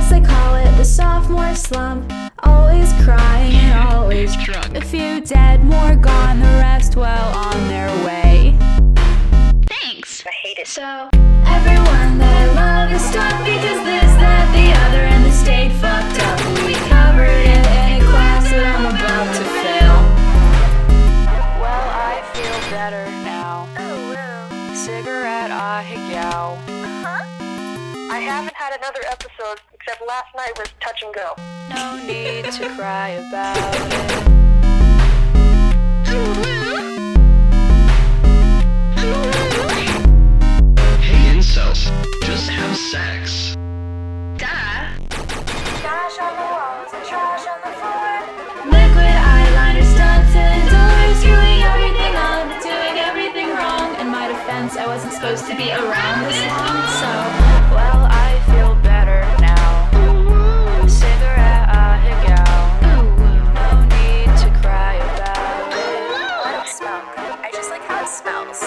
guess I call it the sophomore slump. Always crying and always drunk. A few dead, more gone, the rest well on their way. Thanks. I hate it. So everyone that I love is stuck because this, that, the other, and they stayed fucked up. And we covered it in a class that I'm about to fail. Well, I feel better now. Cigarette, I go. I haven't had another episode except last night was touch and go. No need to cry about it. Hey incels, just have sex. Duh. Trash on the walls and trash on the floor. Liquid eyeliner stuck to the door, screwing everything up, doing everything wrong. In my defense, I wasn't supposed to be around this long, so well, I feel better now. Cigarette, I go. No need to cry about it. I don't smoke. I just like how it smells.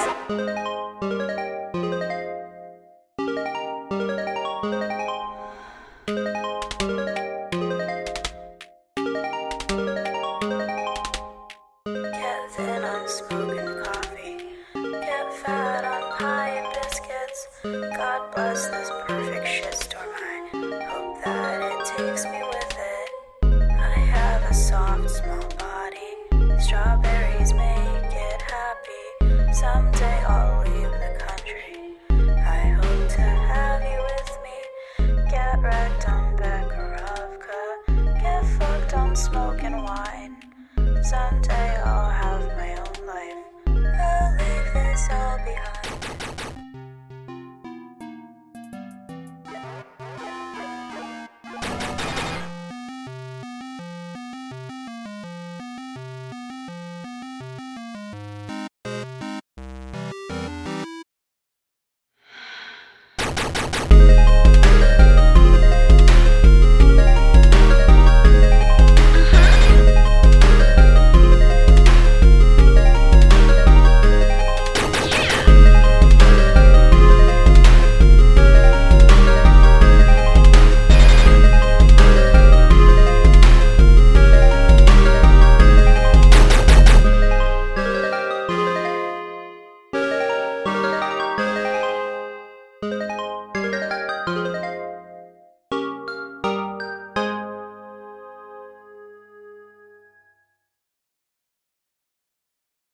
Get thin on smoking coffee. Get fat on pie and biscuits. God bless this perfect shitstorm. I hope that it takes me with it. I have a soft, small body. Strawberries make it happy. Someday I'll leave the country. I hope to have you with me. Get wrecked on Bekarovka. Get fucked on smoke and wine. Someday